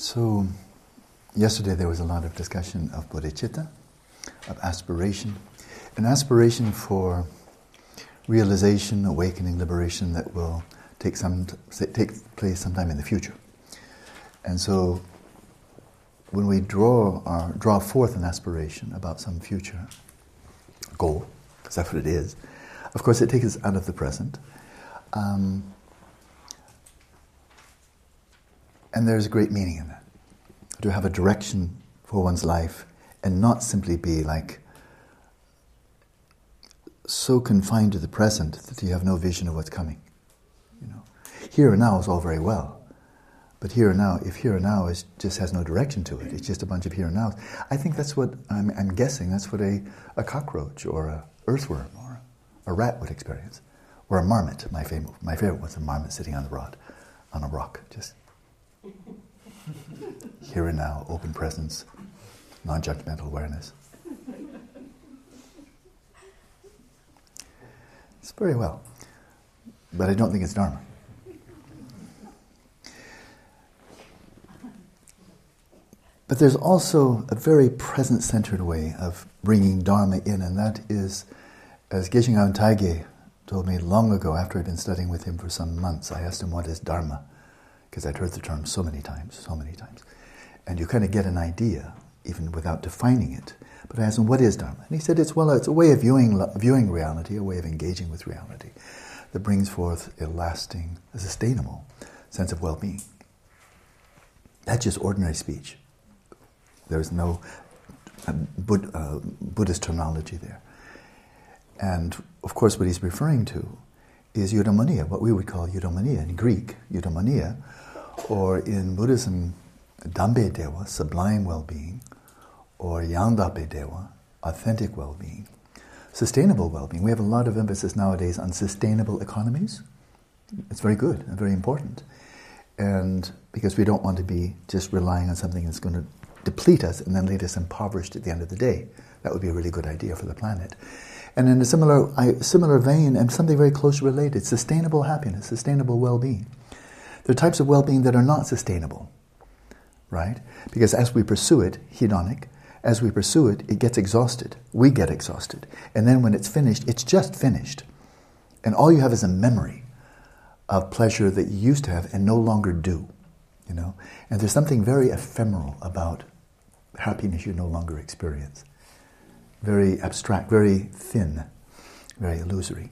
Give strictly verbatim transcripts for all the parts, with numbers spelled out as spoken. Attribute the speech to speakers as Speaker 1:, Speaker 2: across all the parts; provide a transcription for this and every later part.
Speaker 1: So, yesterday there was a lot of discussion of bodhicitta, of aspiration, an aspiration for realization, awakening, liberation that will take some take place sometime in the future. And so, when we draw our draw forth an aspiration about some future goal, because that's what it is, of course it takes us out of the present. Um, and there's a great meaning in that. To have a direction for one's life and not simply be like so confined to the present that you have no vision of what's coming. You know, here and now is all very well, but here and now, if here and now is just has no direction to it, it's just a bunch of here and nows. I think that's what I'm, I'm guessing. That's what a, a cockroach or a earthworm or a rat would experience, or a marmot. My favorite, my favorite was a marmot sitting on the rod, on a rock, just. Here and now, open presence, non-judgmental awareness. It's very well, but I don't think it's Dharma. But there's also a very present-centered way of bringing Dharma in, and that is, as Geshe Ngawang Taige told me long ago, after I'd been studying with him for some months, I asked him, what is Dharma? Because I'd heard the term so many times, so many times. And you kind of get an idea, even without defining it. But I asked him, what is Dharma? And he said, it's well, it's a way of viewing viewing reality, a way of engaging with reality, that brings forth a lasting, a sustainable sense of well-being. That's just ordinary speech. There's no uh, Bud, uh, Buddhist terminology there. And, of course, what he's referring to is eudaimonia, what we would call eudaimonia in Greek, eudaimonia, or in Buddhism, Dambe Dewa, sublime well-being, or Yandape Dewa, authentic well-being, sustainable well-being. We have a lot of emphasis nowadays on sustainable economies. It's very good and very important. And because we don't want to be just relying on something that's going to deplete us and then leave us impoverished at the end of the day. That would be a really good idea for the planet. And in a similar, similar vein, and something very closely related, sustainable happiness, sustainable well-being. There are types of well-being that are not sustainable, right? Because as we pursue it, hedonic, as we pursue it, it gets exhausted. We get exhausted. And then when it's finished, it's just finished. And all you have is a memory of pleasure that you used to have and no longer do, you know? And there's something very ephemeral about happiness you no longer experience. Very abstract, very thin, very illusory.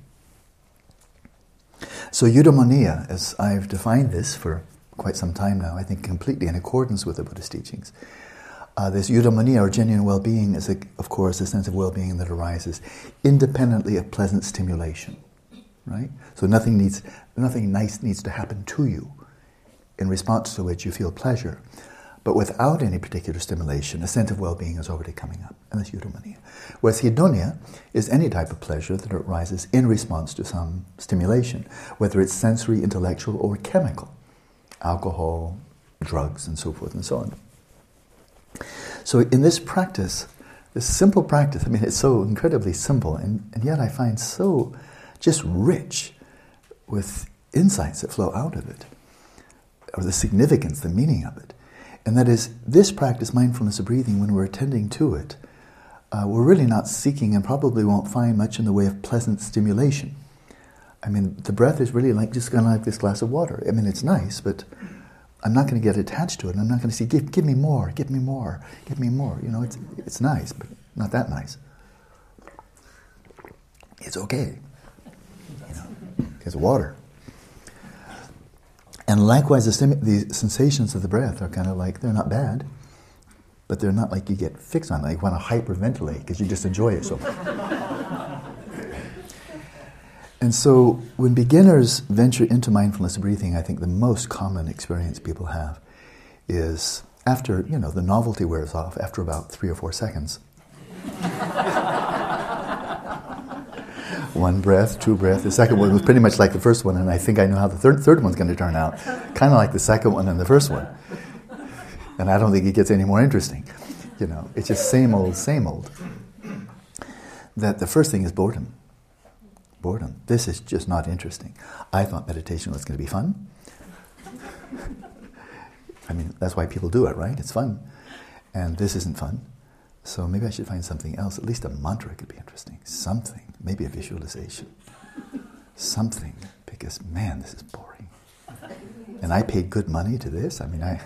Speaker 1: So eudaimonia, as I've defined this for quite some time now, I think completely in accordance with the Buddhist teachings, uh, this eudaimonia, or genuine well-being, is, a, of course, a sense of well-being that arises independently of pleasant stimulation, right? So nothing needs, nothing nice needs to happen to you, in response to which you feel pleasure. But without any particular stimulation, a sense of well-being is already coming up, and that's eudaimonia. Whereas hedonia is any type of pleasure that arises in response to some stimulation, whether it's sensory, intellectual, or chemical, alcohol, drugs, and so forth and so on. So in this practice, this simple practice, I mean, it's so incredibly simple, and, and yet I find so just rich with insights that flow out of it, or the significance, the meaning of it. And that is, this practice, mindfulness of breathing, when we're attending to it, uh, we're really not seeking and probably won't find much in the way of pleasant stimulation. I mean, the breath is really like just kind of like this glass of water. I mean, it's nice, but I'm not going to get attached to it. I'm not going to say, give, give me more, give me more, give me more. You know, it's it's nice, but not that nice. It's okay, you know, it's water. And likewise, the, stim- the sensations of the breath are kind of like, they're not bad, but they're not like you get fixed on, like you want to hyperventilate because you just enjoy it so much. And so when beginners venture into mindfulness breathing, I think the most common experience people have is after, you know, the novelty wears off, after about three or four seconds. One breath, two breaths. The second one was pretty much like the first one, and I think I know how the third third one's going to turn out. Kind of like the second one and the first one. And I don't think it gets any more interesting. You know, it's just same old, same old. That the first thing is boredom. Boredom. This is just not interesting. I thought meditation was going to be fun. I mean, that's why people do it, right? It's fun. And this isn't fun. So maybe I should find something else. At least a mantra could be interesting. Something. Maybe a visualization. Something. Because, man, this is boring. And I paid good money to this. I mean, I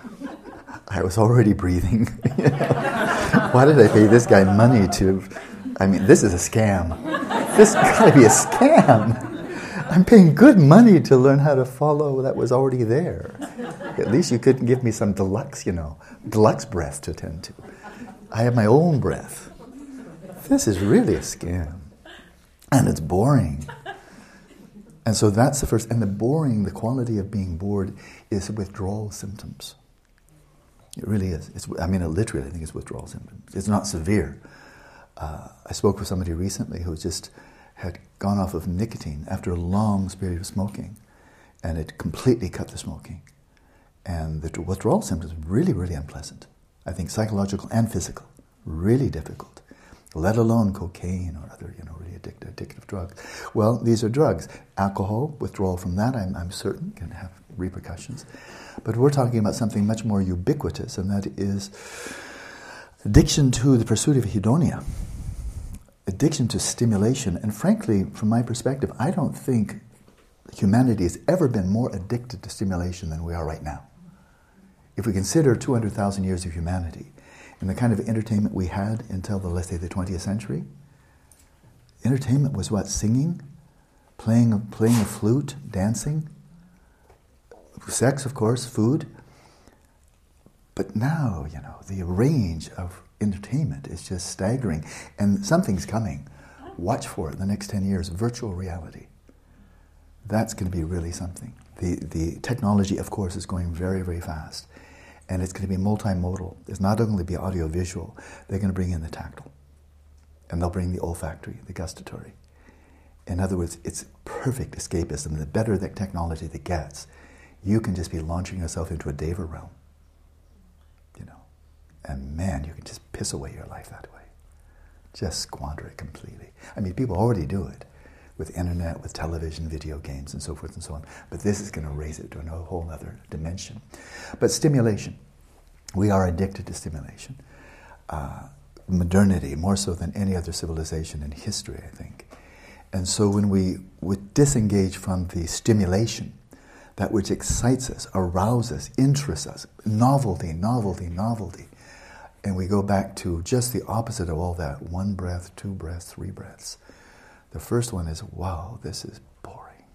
Speaker 1: I was already breathing. You know? Why did I pay this guy money to... I mean, this is a scam. This has got to be a scam. I'm paying good money to learn how to follow that was already there. At least you couldn't give me some deluxe, you know, deluxe breath to attend to. I have my own breath. This is really a scam. And it's boring. And so that's the first. And the boring, the quality of being bored is withdrawal symptoms. It really is. It's, I mean, it literally, I think it's withdrawal symptoms. It's not severe. Uh, I spoke with somebody recently who just had gone off of nicotine after a long period of smoking, and it completely cut the smoking. And the withdrawal symptoms were really, really unpleasant. I think psychological and physical, really difficult, let alone cocaine or other, you know, really addictive, addictive drugs. Well, these are drugs. Alcohol, withdrawal from that, I'm, I'm certain, can have repercussions. But we're talking about something much more ubiquitous, and that is addiction to the pursuit of hedonia, addiction to stimulation. And frankly, from my perspective, I don't think humanity has ever been more addicted to stimulation than we are right now. If we consider two hundred thousand years of humanity and the kind of entertainment we had until, the, let's say, the twentieth century, entertainment was what? Singing, playing a, playing a flute, dancing, sex, of course, food. But now, you know, the range of entertainment is just staggering. And something's coming. Watch for it the next ten years, virtual reality. That's going to be really something. The the technology, of course, is going very, very fast. And it's going to be multimodal. It's not only going to be audio-visual, they're going to bring in the tactile. And they'll bring the olfactory, the gustatory. In other words, it's perfect escapism. The better that technology that gets, you can just be launching yourself into a Deva realm. You know. And man, you can just piss away your life that way. Just squander it completely. I mean, people already do it with internet, with television, video games, and so forth and so on. But this is going to raise it to a whole other dimension. But stimulation. We are addicted to stimulation. Uh, modernity, more so than any other civilization in history, I think. And so when we, we disengage from the stimulation, that which excites us, arouses us, interests us, novelty, novelty, novelty, and we go back to just the opposite of all that, one breath, two breaths, three breaths. The first one is, wow, this is boring.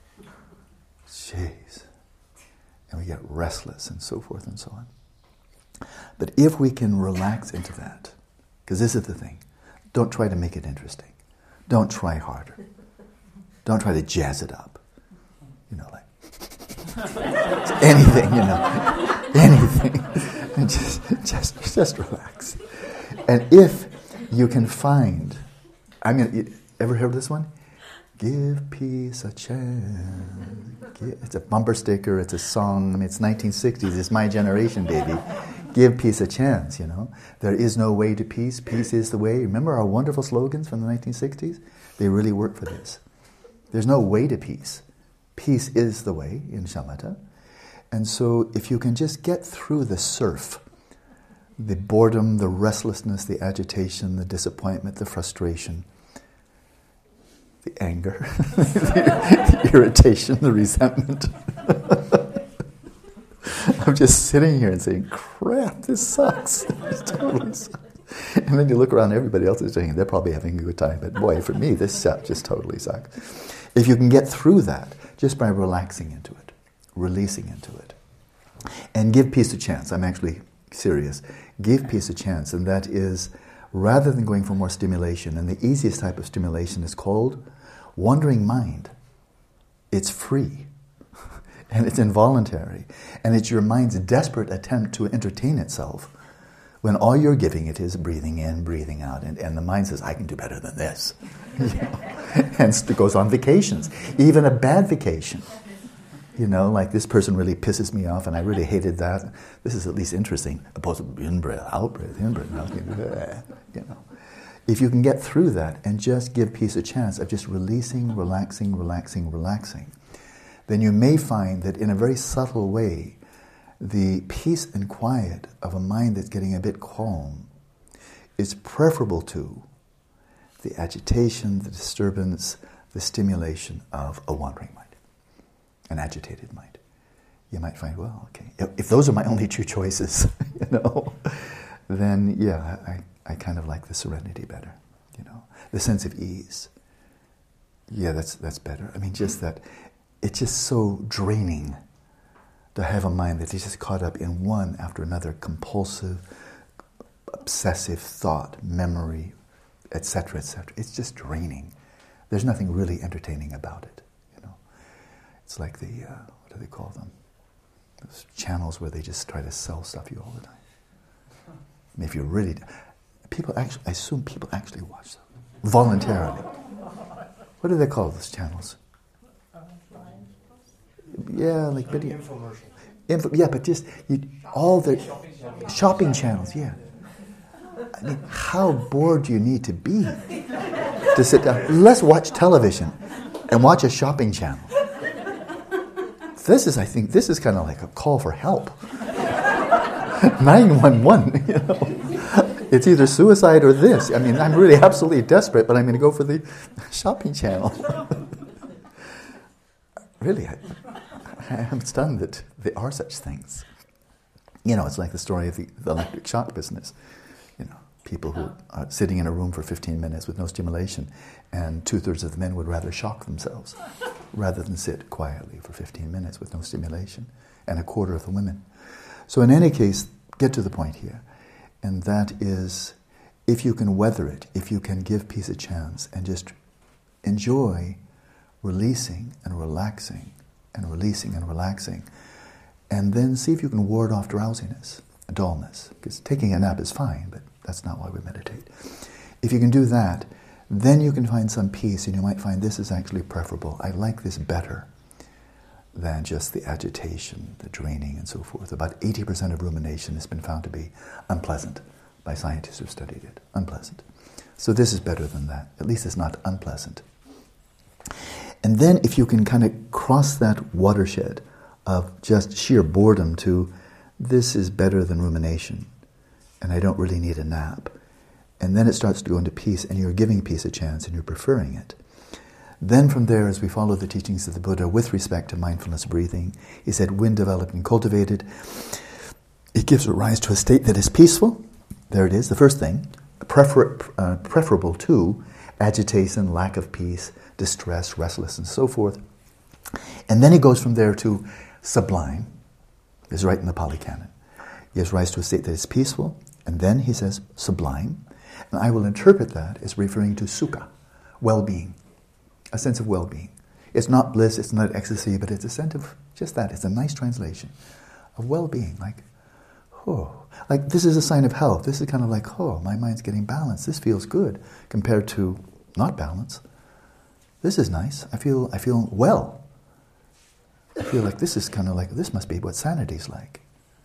Speaker 1: Jeez. And we get restless and so forth and so on. But if we can relax into that, because this is the thing, don't try to make it interesting. Don't try harder. Don't try to jazz it up. You know, like, anything, you know, anything. And just, just, just relax. And if you can find, I mean, ever heard this one? Give peace a chance. It's a bumper sticker, it's a song. I mean, it's nineteen sixties, it's my generation, baby. Give peace a chance, you know. There is no way to peace, peace is the way. Remember our wonderful slogans from the nineteen sixties? They really work for this. There's no way to peace. Peace is the way in shamatha. And so if you can just get through the surf, the boredom, the restlessness, the agitation, the disappointment, the frustration, the anger, the irritation, the resentment. I'm just sitting here and saying, crap, this sucks. This totally sucks. And then you look around, everybody else is saying, they're probably having a good time. But boy, for me, this just totally sucks. If you can get through that, just by relaxing into it, releasing into it, and give peace a chance. I'm actually serious. Give peace a chance, and that is, rather than going for more stimulation, and the easiest type of stimulation is called wandering mind. It's free, and it's involuntary, and it's your mind's desperate attempt to entertain itself when all you're giving it is breathing in, breathing out, and, and the mind says, I can do better than this. You know? Hence, it goes on vacations, even a bad vacation. You know, like this person really pisses me off and I really hated that. This is at least interesting. Opposed to in-breath, out-breath, in-breath, out-breath, you know. If you can get through that and just give peace a chance of just releasing, relaxing, relaxing, relaxing, then you may find that in a very subtle way, the peace and quiet of a mind that's getting a bit calm is preferable to the agitation, the disturbance, the stimulation of a wandering mind, an agitated mind. You might find, well, okay, if, if those are my only two choices, you know, then yeah, I, I kind of like the serenity better, you know, the sense of ease. Yeah, that's that's better. I mean, just that, it's just so draining to have a mind that is just caught up in one after another compulsive, obsessive thought, memory, et cetera, et cetera. It's just draining. There's nothing really entertaining about it, you know. It's like the, uh, what do they call them? Those channels where they just try to sell stuff you all the time. I mean, if you really, people actually, I assume people actually watch them voluntarily. What do they call those channels? Yeah, like video. Infomercial. Info, yeah, but just you, all the shopping channels. shopping channels, yeah. I mean, how bored do you need to be to sit down? Let's watch television and watch a shopping channel. This is, I think, this is kind of like a call for help. nine one one, you know. It's either suicide or this. I mean, I'm really absolutely desperate, but I'm going to go for the shopping channel. Really, I, I am stunned that there are such things. You know, it's like the story of the, the electric shock business. You know, people who are sitting in a room for fifteen minutes with no stimulation, and two-thirds of the men would rather shock themselves rather than sit quietly for fifteen minutes with no stimulation, and a quarter of the women. So in any case, get to the point here, and that is, if you can weather it, if you can give peace a chance and just enjoy releasing and relaxing and releasing and relaxing, and then see if you can ward off drowsiness, dullness, because taking a nap is fine, but that's not why we meditate. If you can do that, then you can find some peace, and you might find this is actually preferable. I like this better than just the agitation, the draining, and so forth. About eighty percent of rumination has been found to be unpleasant by scientists who've studied it. Unpleasant. So this is better than that. At least it's not unpleasant. And then if you can kind of cross that watershed of just sheer boredom to this is better than rumination, and I don't really need a nap, and then it starts to go into peace, and you're giving peace a chance, and you're preferring it. Then from there, as we follow the teachings of the Buddha with respect to mindfulness breathing, he said, when developed and cultivated, it gives rise to a state that is peaceful. There it is, the first thing. Prefer, uh, preferable to agitation, lack of peace, distress, restless, and so forth. And then he goes from there to sublime. It's right in the Pali Canon. He gives rise to a state that is peaceful, and then he says sublime. And I will interpret that as referring to sukha, well-being, a sense of well-being. It's not bliss, it's not ecstasy, but it's a sense of just that. It's a nice translation of well-being, like, oh, like this is a sign of health. This is kind of like, oh, my mind's getting balanced. This feels good compared to not balance. This is nice. I feel I feel well. I feel like this is kind of like, this must be what sanity's like.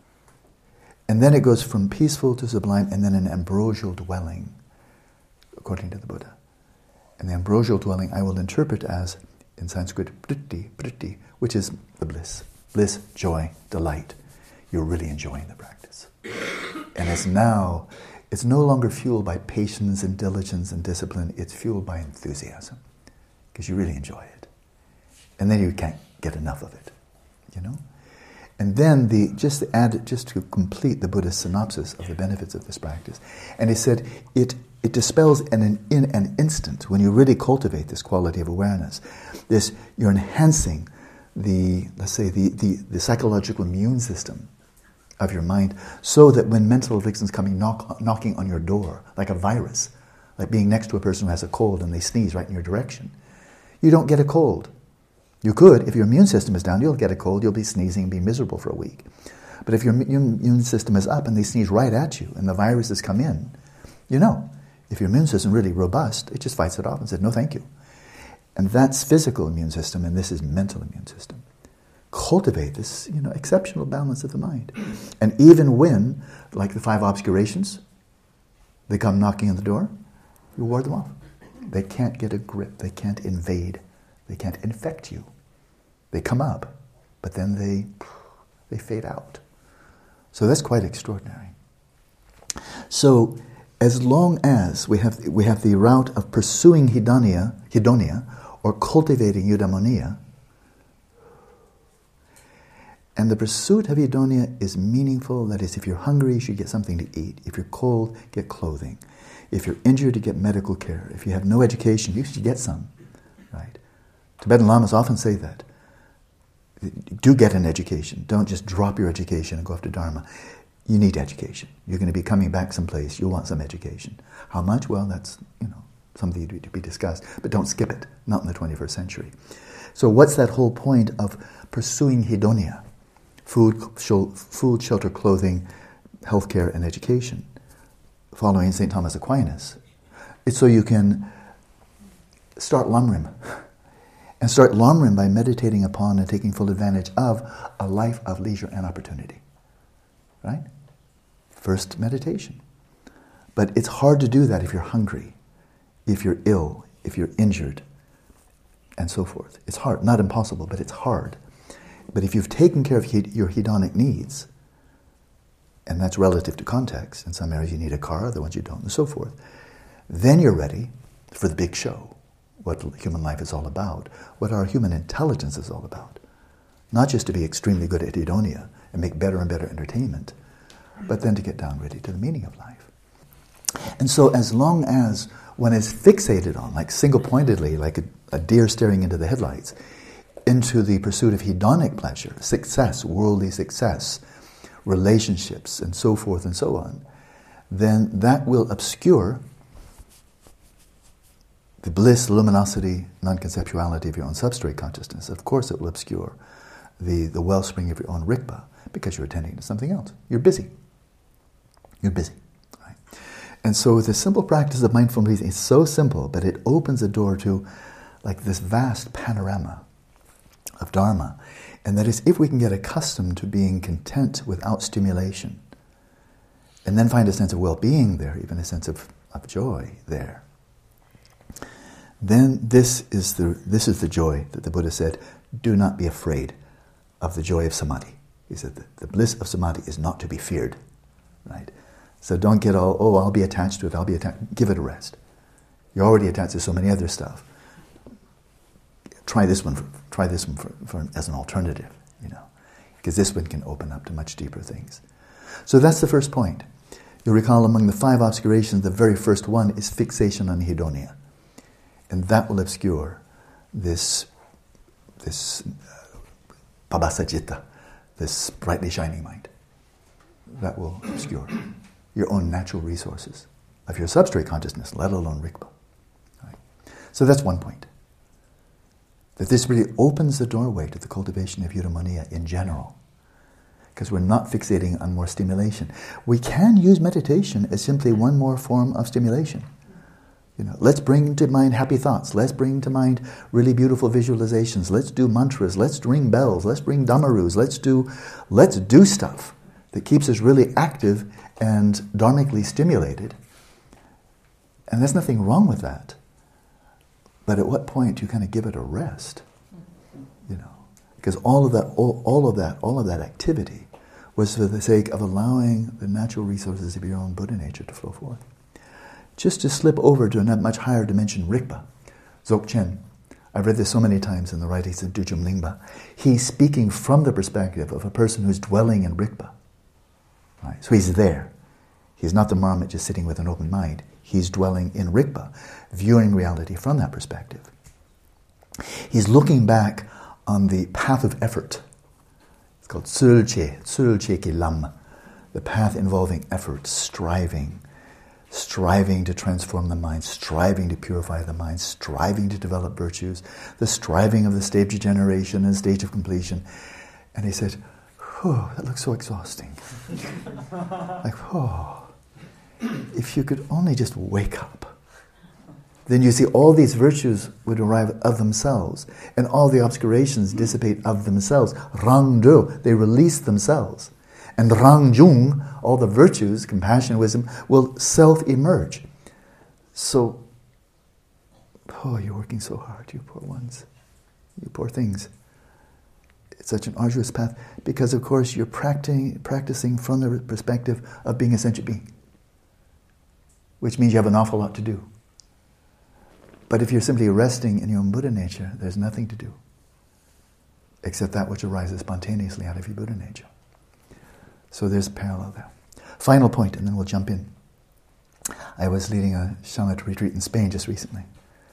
Speaker 1: And then it goes from peaceful to sublime, and then an ambrosial dwelling, according to the Buddha. And the ambrosial dwelling I will interpret as, in Sanskrit, priti, priti, which is the bliss. Bliss, joy, delight. You're really enjoying the practice. And it's now, it's no longer fueled by patience and diligence and discipline, it's fueled by enthusiasm, because you really enjoy it. And then you can't get enough of it, you know? And then the just to add, just to complete the Buddha's synopsis of the benefits of this practice, and he said it it dispels in an in an instant when you really cultivate this quality of awareness. This you're enhancing the let's say the the, the psychological immune system of your mind, so that when mental afflictions coming knock, knocking on your door like a virus, like being next to a person who has a cold and they sneeze right in your direction, you don't get a cold. You could, if your immune system is down, you'll get a cold, you'll be sneezing and be miserable for a week. But if your immune system is up and they sneeze right at you and the viruses come in, you know, if your immune system is really robust, it just fights it off and says, no thank you. And that's physical immune system, and this is mental immune system. Cultivate this, you know, exceptional balance of the mind. And even when, like the five obscurations, they come knocking on the door, you ward them off. They can't get a grip, they can't invade, they can't infect you. They come up, but then they they fade out. So that's quite extraordinary. So as long as we have we have the route of pursuing hedonia, hedonia, or cultivating eudaimonia, and the pursuit of hedonia is meaningful, that is, if you're hungry, you should get something to eat. If you're cold, get clothing. If you're injured, you get medical care. If you have no education, you should get some, right? Tibetan Lamas often say that. Do get an education. Don't just drop your education and go after Dharma. You need education. You're going to be coming back someplace. You'll want some education. How much? Well, that's, you know, something to be discussed. But don't skip it. Not in the twenty-first century. So what's that whole point of pursuing hedonia? Food, food, shelter, clothing, healthcare, and education. Following Saint Thomas Aquinas. It's so you can start Lamrim. And start Lamrim by meditating upon and taking full advantage of a life of leisure and opportunity. Right? First meditation. But it's hard to do that if you're hungry, if you're ill, if you're injured, and so forth. It's hard. Not impossible, but it's hard. But if you've taken care of he- your hedonic needs, and that's relative to context, in some areas you need a car, other ones you don't, and so forth, then you're ready for the big show, what human life is all about, what our human intelligence is all about. Not just to be extremely good at hedonia and make better and better entertainment, but then to get down really to the meaning of life. And so as long as one is fixated on, like single-pointedly, like a, a deer staring into the headlights, into the pursuit of hedonic pleasure, success, worldly success, relationships, and so forth and so on, then that will obscure the bliss, luminosity, non-conceptuality of your own substrate consciousness. Of course it will obscure the, the wellspring of your own rikpa, because you're attending to something else. You're busy. You're busy. Right? And so the simple practice of mindful breathing is so simple, but it opens the door to like this vast panorama of Dharma. And that is, if we can get accustomed to being content without stimulation, and then find a sense of well-being there, even a sense of, of joy there, then this is the this is the joy that the Buddha said, do not be afraid of the joy of samadhi. He said that the bliss of samadhi is not to be feared, right? So don't get all, oh, I'll be attached to it, I'll be attached. Give it a rest. You're already attached to so many other stuff. Try this one. For, try this one for, for as an alternative, you know, because this one can open up to much deeper things. So that's the first point. You'll recall among the five obscurations, the very first one is fixation on hedonia, and that will obscure this this uh, pabhasacitta, this brightly shining mind. That will obscure your own natural resources of your substrate consciousness, let alone rikpa. Right? So that's one point. That this really opens the doorway to the cultivation of eudaimonia in general, because we're not fixating on more stimulation. We can use meditation as simply one more form of stimulation. You know, let's bring to mind happy thoughts. Let's bring to mind really beautiful visualizations. Let's do mantras. Let's ring bells. Let's bring dhammarus. Let's do, let's do stuff that keeps us really active and dharmically stimulated. And there's nothing wrong with that. But at what point do you kind of give it a rest? You know, because all of that, all, all of that, all of that activity was for the sake of allowing the natural resources of your own Buddha nature to flow forth. Just to slip over to a much higher dimension, rikpa, Dzogchen. I've read this so many times in the writings of Dujum Lingpa. He's speaking from the perspective of a person who's dwelling in rikpa. Right? So he's there. He's not the marmot just sitting with an open mind. He's dwelling in rikpa, viewing reality from that perspective. He's looking back on the path of effort. It's called Tsulche, Tsulche Ki Lam, the path involving effort, striving, striving to transform the mind, striving to purify the mind, striving to develop virtues, the striving of the stage of generation and stage of completion. And he said, oh, that looks so exhausting. Like, oh. If you could only just wake up, then you see all these virtues would arrive of themselves, and all the obscurations dissipate of themselves. Rangdu, they release themselves. And Rangjung, all the virtues, compassion, wisdom, will self-emerge. So, oh, you're working so hard, you poor ones, you poor things. it's such an arduous path because, of course, you're practicing, practicing from the perspective of being a sentient being, which means you have an awful lot to do. But if you're simply resting in your own Buddha nature, there's nothing to do except that which arises spontaneously out of your Buddha nature. So there's a parallel there. Final point, and then we'll jump in. I was leading a shamatha retreat in Spain just recently,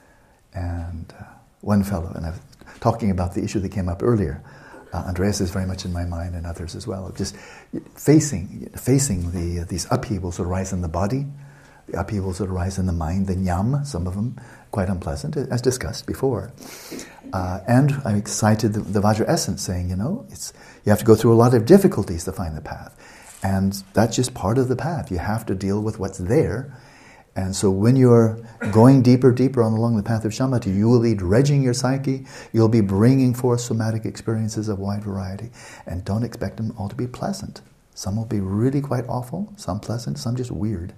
Speaker 1: and uh, one fellow, and I was talking about the issue that came up earlier. Uh, Andreas is very much in my mind, and others as well. Just facing facing the uh, these upheavals that arise in the body, the upheavals that arise in the mind, the nyam, some of them quite unpleasant, as discussed before. Uh, and I cited the, the Vajra essence, saying, you know, it's you have to go through a lot of difficulties to find the path. And that's just part of the path. You have to deal with what's there. And so when you're going deeper, deeper on along the path of shamatha, you will be dredging your psyche, you'll be bringing forth somatic experiences of wide variety, and don't expect them all to be pleasant. Some will be really quite awful, some pleasant, some just weird.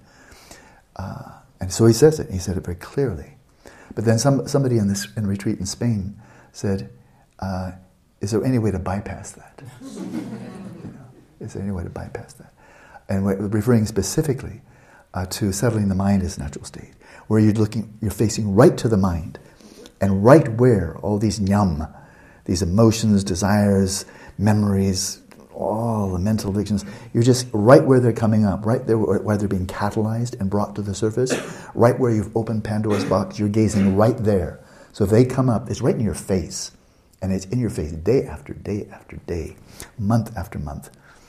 Speaker 1: Uh, and so he says it, he said it very clearly. But then some, somebody in this in retreat in Spain said, uh, is there any way to bypass that? You know, is there any way to bypass that? And we're referring specifically uh, to settling the mind as natural state, where you're looking, you're facing right to the mind, and right where all these nyam, these emotions, desires, memories, all the mental addictions, you're just right where they're coming up, right there where they're being catalyzed and brought to the surface, right where you've opened Pandora's box, you're gazing right there. So if they come up, it's right in your face, and it's in your face day after day after day, month after month,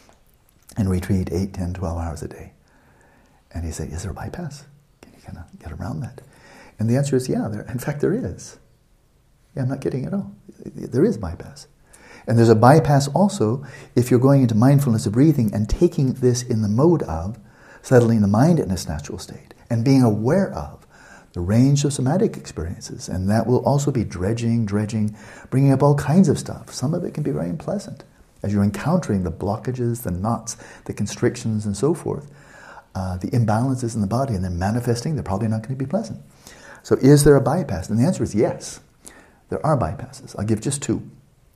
Speaker 1: and retreat eight, ten, twelve hours a day. And he said, is there a bypass? Can you kind of get around that? And the answer is, yeah, there, in fact there is. Yeah, I'm not kidding at all. There is bypass. And there's a bypass also if you're going into mindfulness of breathing and taking this in the mode of settling the mind in its natural state and being aware of the range of somatic experiences. And that will also be dredging, dredging, bringing up all kinds of stuff. Some of it can be very unpleasant as you're encountering the blockages, the knots, the constrictions, and so forth, uh, the imbalances in the body, and they're manifesting. They're probably not going to be pleasant. So is there a bypass? And the answer is yes. There are bypasses. I'll give just two.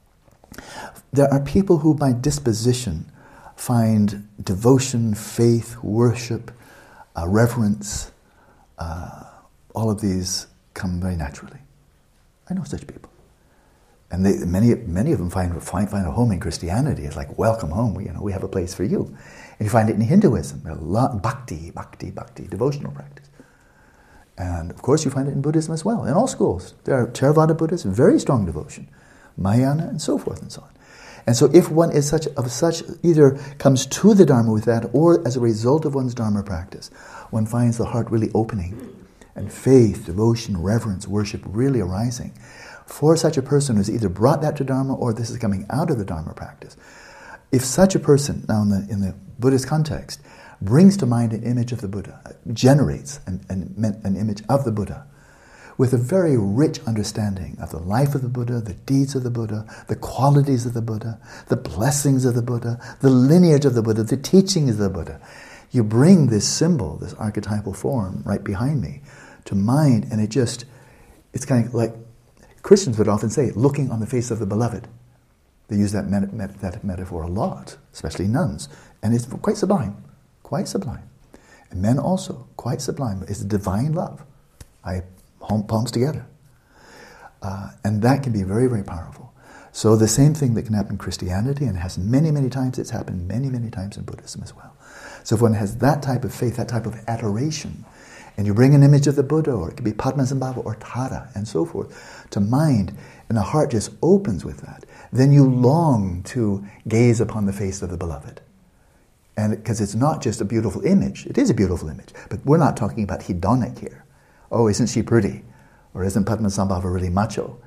Speaker 1: There are people who by disposition find devotion, faith, worship, uh, reverence, uh, all of these come very naturally. I know such people. And they, many many of them find, find find a home in Christianity. It's like, welcome home, we, you know, we have a place for you. And you find it in Hinduism, a lot, bhakti, bhakti, bhakti, devotional practice. And of course you find it in Buddhism as well, in all schools. There are Theravada Buddhists, very strong devotion, Mahayana, and so forth and so on. And so if one is such of such, either comes to the Dharma with that, or as a result of one's Dharma practice, one finds the heart really opening, and faith, devotion, reverence, worship really arising. For such a person who's either brought that to Dharma, or this is coming out of the Dharma practice, if such a person, now in the, in the Buddhist context, brings to mind an image of the Buddha, generates an, an, an image of the Buddha, with a very rich understanding of the life of the Buddha, the deeds of the Buddha, the qualities of the Buddha, the blessings of the Buddha, the lineage of the Buddha, the teachings of the Buddha. You bring this symbol, this archetypal form right behind me to mind, and it just, it's kind of like, Christians would often say, looking on the face of the beloved. They use that, met- met- that metaphor a lot, especially nuns, and it's quite sublime, quite sublime. And men also, quite sublime. It's divine love. I palms together. Uh, and that can be very, very powerful. So the same thing that can happen in Christianity, and it has many, many times, it's happened many, many times in Buddhism as well. So if one has that type of faith, that type of adoration, and you bring an image of the Buddha, or it could be Padmasambhava or Tara, and so forth, to mind, and the heart just opens with that, then you long to gaze upon the face of the beloved. And because it's not just a beautiful image, it is a beautiful image, but we're not talking about hedonic here. Oh, isn't she pretty? Or isn't Padmasambhava really macho?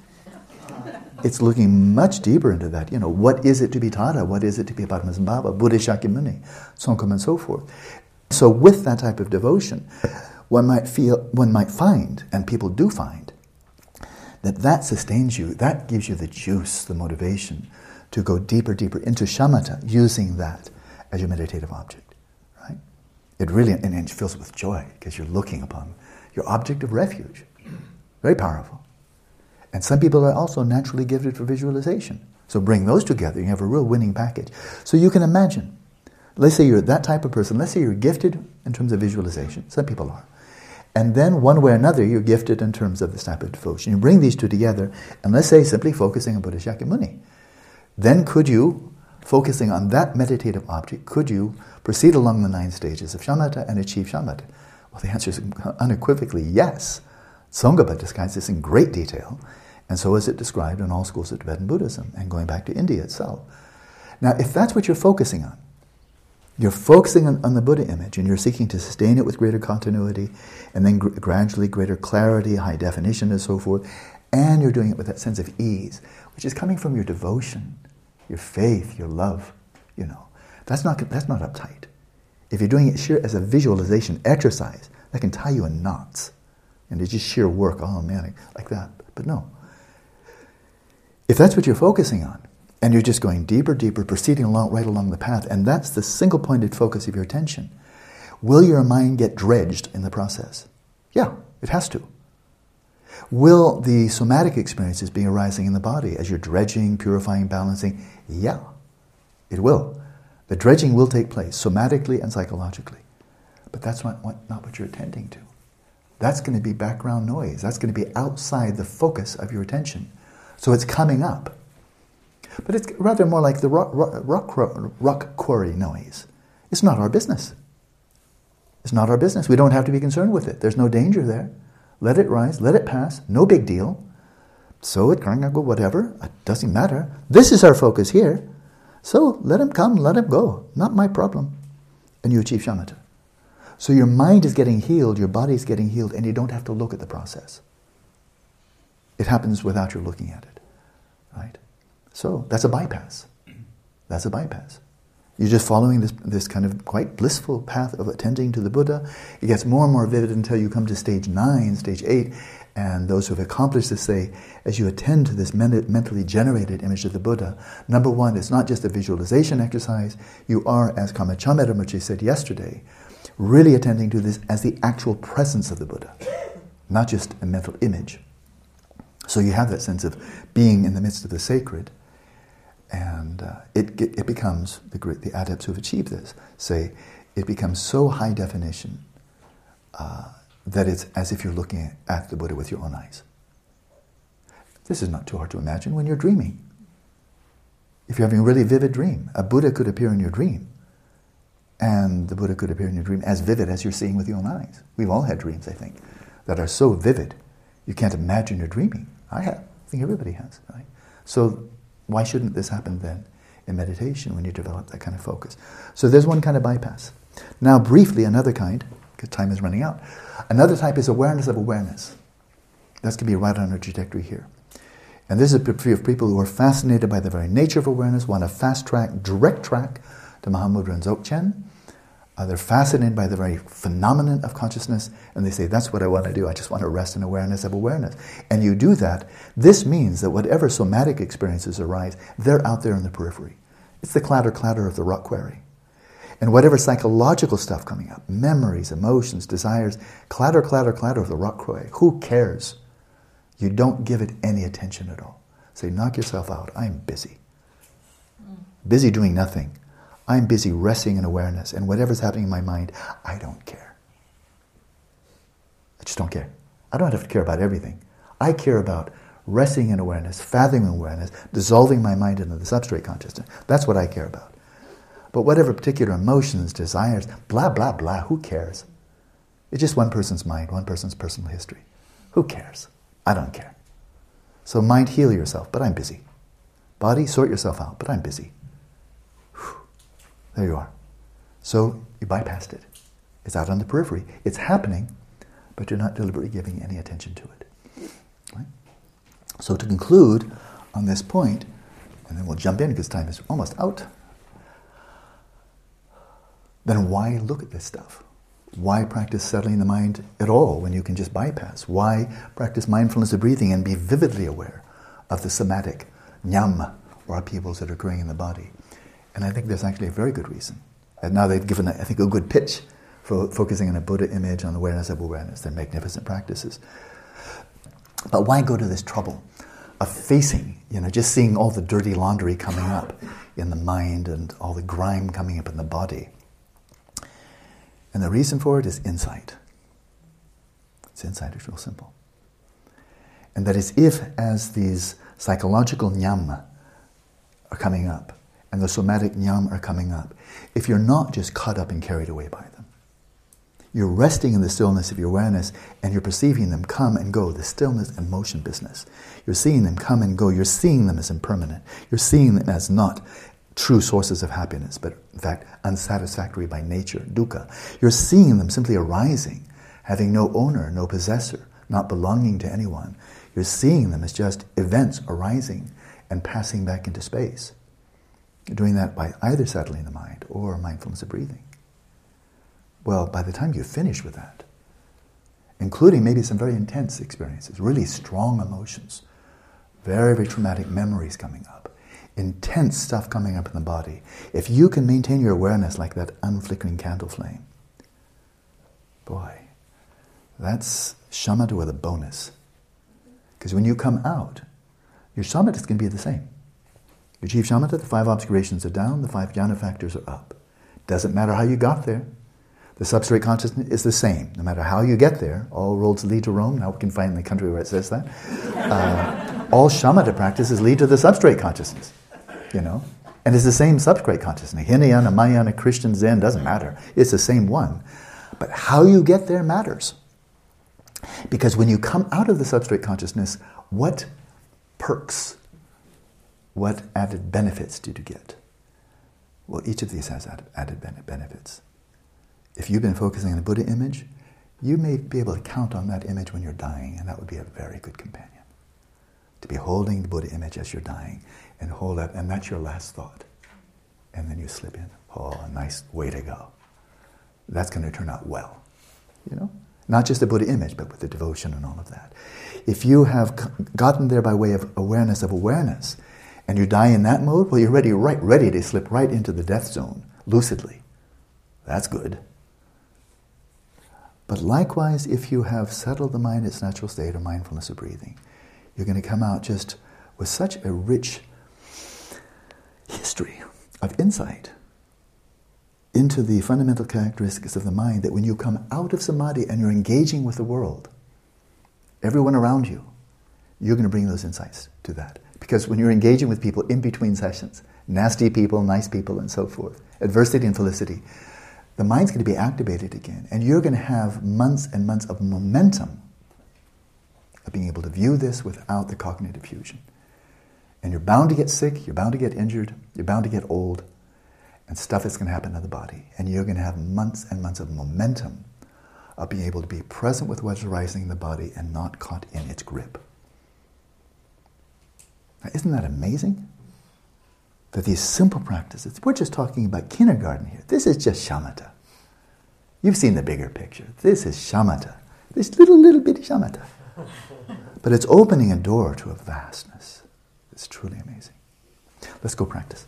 Speaker 1: It's looking much deeper into that. You know, what is it to be Tara? What is it to be Padmasambhava? Buddha Shakyamuni, Tsongkhapa, and so forth. So with that type of devotion, one might feel, one might find, and people do find, that that sustains you, that gives you the juice, the motivation to go deeper, deeper into shamatha, using that as your meditative object, right? It really, and it fills with joy, because you're looking upon your object of refuge. Very powerful. And some people are also naturally gifted for visualization. So bring those together, you have a real winning package. So you can imagine, let's say you're that type of person, let's say you're gifted in terms of visualization, some people are. And then one way or another, you're gifted in terms of this type of devotion. You bring these two together, and let's say simply focusing on Buddha Shakyamuni. Then could you, focusing on that meditative object, could you proceed along the nine stages of shamatha and achieve shamatha? Well, the answer is unequivocally yes. Tsongkhapa describes this in great detail, and so is it described in all schools of Tibetan Buddhism, and going back to India itself. Now, if that's what you're focusing on, you're focusing on, on the Buddha image, and you're seeking to sustain it with greater continuity, and then gr- gradually greater clarity, high definition, and so forth, and you're doing it with that sense of ease, which is coming from your devotion, your faith, your love, you know. That's not that's not uptight. If you're doing it sheer as a visualization exercise, that can tie you in knots. And it's just sheer work, oh man, like that. But no. If that's what you're focusing on, and you're just going deeper, deeper, proceeding along right along the path, and that's the single-pointed focus of your attention, will your mind get dredged in the process? Yeah, it has to. Will the somatic experiences be arising in the body as you're dredging, purifying, balancing? Yeah, it will. The dredging will take place, somatically and psychologically. But that's not what, not what you're attending to. That's going to be background noise. That's going to be outside the focus of your attention. So it's coming up. But it's rather more like the rock, rock, rock, rock quarry noise. It's not our business. It's not our business. We don't have to be concerned with it. There's no danger there. Let it rise, let it pass, no big deal. So it can go whatever, it doesn't matter. This is our focus here. So let him come, let him go. Not my problem. And you achieve shamatha. So your mind is getting healed, your body is getting healed, and you don't have to look at the process. It happens without your looking at it. Right? So that's a bypass. That's a bypass. You're just following this this kind of quite blissful path of attending to the Buddha. It gets more and more vivid until you come to stage nine, stage eight, and those who have accomplished this say, as you attend to this men- mentally generated image of the Buddha, number one, it's not just a visualization exercise. You are, as Karma Chögyam Rinpoche said yesterday, really attending to this as the actual presence of the Buddha, not just a mental image. So you have that sense of being in the midst of the sacred. And uh, it it becomes, the great, the adepts who have achieved this say, it becomes so high definition uh, that it's as if you're looking at the Buddha with your own eyes. This is not too hard to imagine when you're dreaming. If you're having a really vivid dream, a Buddha could appear in your dream. And the Buddha could appear in your dream as vivid as you're seeing with your own eyes. We've all had dreams, I think, that are so vivid, you can't imagine you're dreaming. I have. I think everybody has, right? So why shouldn't this happen then in meditation when you develop that kind of focus? So there's one kind of bypass. Now briefly, another kind, because time is running out, another type is awareness of awareness. That's going to be right on our trajectory here. And this is for people who are fascinated by the very nature of awareness, want a fast track, direct track to Mahamudra and Dzogchen. Uh, they're fascinated by the very phenomenon of consciousness, and they say, that's what I want to do. I just want to rest in awareness of awareness. And you do that. This means that whatever somatic experiences arise, they're out there in the periphery. It's the clatter-clatter of the rock quarry. And whatever psychological stuff coming up, memories, emotions, desires, clatter, clatter, clatter of the rock quarry. Who cares? You don't give it any attention at all. Say, knock yourself out. I'm busy. Busy doing nothing. I'm busy resting in awareness, and whatever's happening in my mind, I don't care. I just don't care. I don't have to care about everything. I care about resting in awareness, fathoming awareness, dissolving my mind into the substrate consciousness. That's what I care about. But whatever particular emotions, desires, blah, blah, blah, who cares? It's just one person's mind, one person's personal history. Who cares? I don't care. So mind, heal yourself, but I'm busy. Body, sort yourself out, but I'm busy. There you are. So you bypassed it. It's out on the periphery. It's happening, but you're not deliberately giving any attention to it. Right? So to conclude on this point, and then we'll jump in because time is almost out, then why look at this stuff? Why practice settling the mind at all when you can just bypass? Why practice mindfulness of breathing and be vividly aware of the somatic nyam, or upheavals that are occurring in the body? And I think there's actually a very good reason. And now they've given, I think, a good pitch for focusing on a Buddha image, on awareness of awareness. They're magnificent practices. But why go to this trouble of facing, you know, just seeing all the dirty laundry coming up in the mind and all the grime coming up in the body? And the reason for it is insight. It's insight, it's real simple. And that is, if as these psychological nyam are coming up and the somatic nyam are coming up, if you're not just caught up and carried away by them, you're resting in the stillness of your awareness and you're perceiving them come and go, the stillness and motion business. You're seeing them come and go. You're seeing them as impermanent. You're seeing them as not true sources of happiness, but in fact unsatisfactory by nature, dukkha. You're seeing them simply arising, having no owner, no possessor, not belonging to anyone. You're seeing them as just events arising and passing back into space. You're doing that by either settling the mind or mindfulness of breathing. Well, by the time you finish with that, including maybe some very intense experiences, really strong emotions, very, very traumatic memories coming up, intense stuff coming up in the body, if you can maintain your awareness like that unflickering candle flame, boy, that's shamatha with a bonus. Because when you come out, your shamatha is going to be the same. You achieve shamatha, the five obscurations are down, the five jhana factors are up. Doesn't matter how you got there. The substrate consciousness is the same, no matter how you get there. All roads lead to Rome. Now we can find the country where it says that. Uh, all shamatha practices lead to the substrate consciousness, you know. And it's the same substrate consciousness. Hinayana, Mahayana, Christian, Zen, doesn't matter. It's the same one. But how you get there matters. Because when you come out of the substrate consciousness, what perks, what added benefits did you get? Well, each of these has added benefits. If you've been focusing on the Buddha image, you may be able to count on that image when you're dying, and that would be a very good companion. To be holding the Buddha image as you're dying, and hold that, and that's your last thought. And then you slip in. Oh, a nice way to go. That's going to turn out well, you know? Not just the Buddha image, but with the devotion and all of that. If you have gotten there by way of awareness of awareness, and you die in that mode, well, you're ready, right, ready to slip right into the death zone, lucidly. That's good. But likewise, if you have settled the mind in its natural state of mindfulness of breathing, you're going to come out just with such a rich history of insight into the fundamental characteristics of the mind that when you come out of samadhi and you're engaging with the world, everyone around you, you're going to bring those insights to that. Because when you're engaging with people in between sessions, nasty people, nice people, and so forth, adversity and felicity, the mind's going to be activated again, and you're going to have months and months of momentum of being able to view this without the cognitive fusion. And you're bound to get sick, you're bound to get injured, you're bound to get old, and stuff is going to happen to the body. And you're going to have months and months of momentum of being able to be present with what's arising in the body and not caught in its grip. Now, isn't that amazing? That these simple practices, we're just talking about kindergarten here. This is just shamatha. You've seen the bigger picture. This is shamatha. This little, little bitty shamatha. But it's opening a door to a vastness. It's truly amazing. Let's go practice.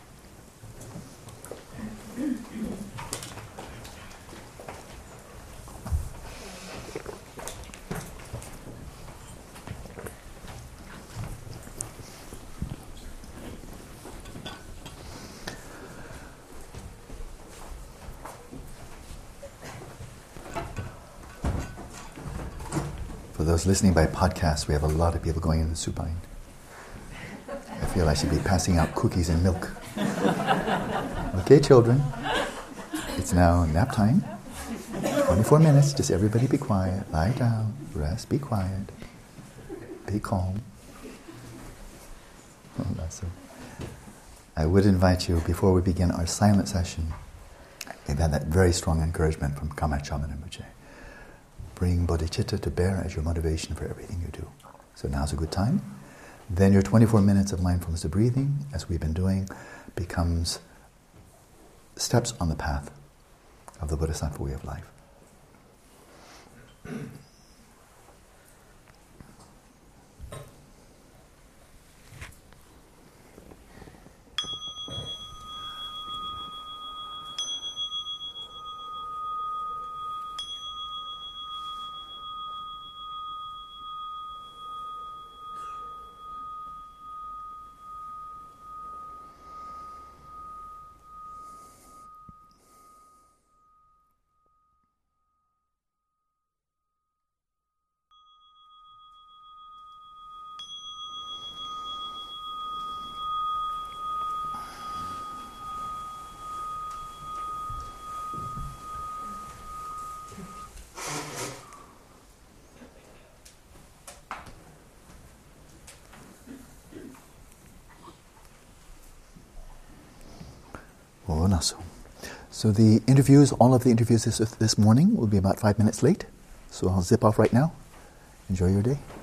Speaker 1: For those listening by podcast, we have a lot of people going into the supine. I feel I should be passing out cookies and milk. Okay, children. It's now nap time. twenty-four minutes. Just everybody be quiet. Lie down. Rest. Be quiet. Be calm. Oh, that's so. I would invite you, before we begin our silent session, we've had that very strong encouragement from Kamachaman Rinpoche. Bring bodhicitta to bear as your motivation for everything you do. So now's a good time. Then your twenty-four minutes of mindfulness of breathing, as we've been doing, becomes steps on the path of the Bodhisattva way of life. Manasu. So the interviews, all of the interviews this, this morning will be about five minutes late. So I'll zip off right now. Enjoy your day.